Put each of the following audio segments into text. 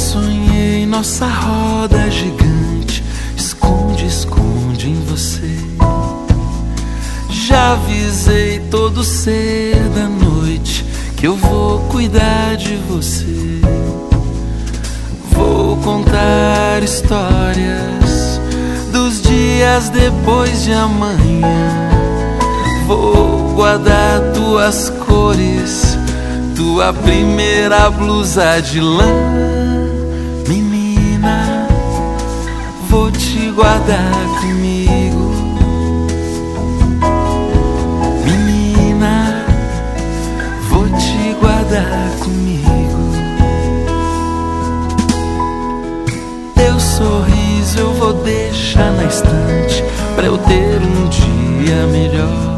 sonhei nossa roda gigante, esconde, esconde em você. Já avisei todo ser da noite que eu vou cuidar de você. Vou contar histórias dos dias depois de amanhã. Vou guardar tuas cores, tua primeira blusa de lã. Menina, vou te guardar comigo. Menina, vou te guardar comigo. Teu sorriso eu vou deixar na estante pra eu ter um dia melhor.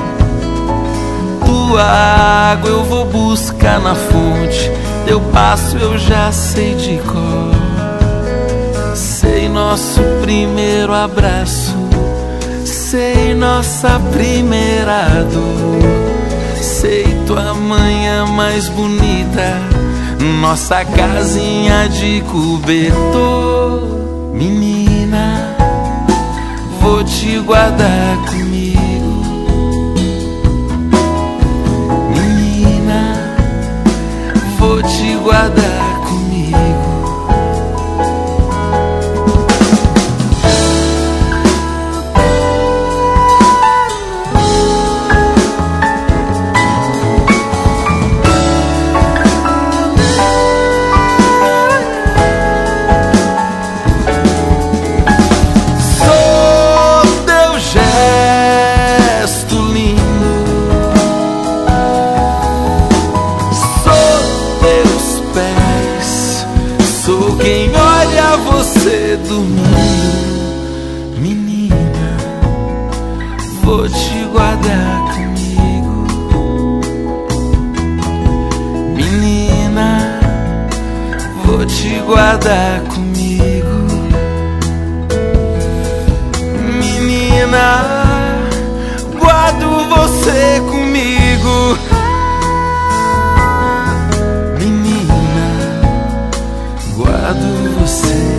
Tua água eu vou buscar na fonte, teu passo eu já sei de cor. Sei nosso primeiro abraço, sei nossa primeira dor. Sei tua manhã mais bonita, nossa casinha de cobertor. Menina, vou te guardar comigo. Menina, vou te guardar comigo. Dormindo, menina, vou te guardar comigo. Menina, vou te guardar comigo. Menina, guardo você comigo. Menina, guardo você.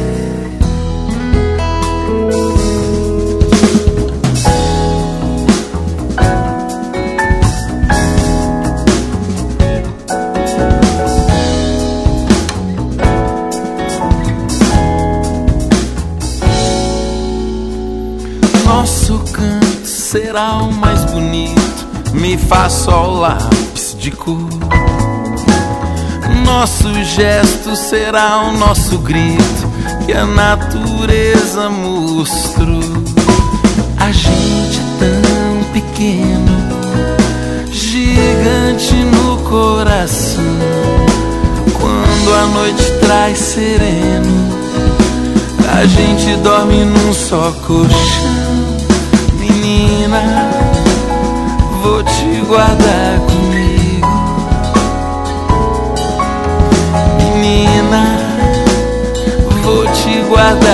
Nosso canto será o mais bonito, me faço ao lápis de cor. Nosso gesto será o nosso grito que a natureza mostrou. A gente tão pequeno, gigante no coração. Quando a noite traz sereno, a gente dorme num só colchão. Menina, vou te guardar comigo. Menina, vou te guardar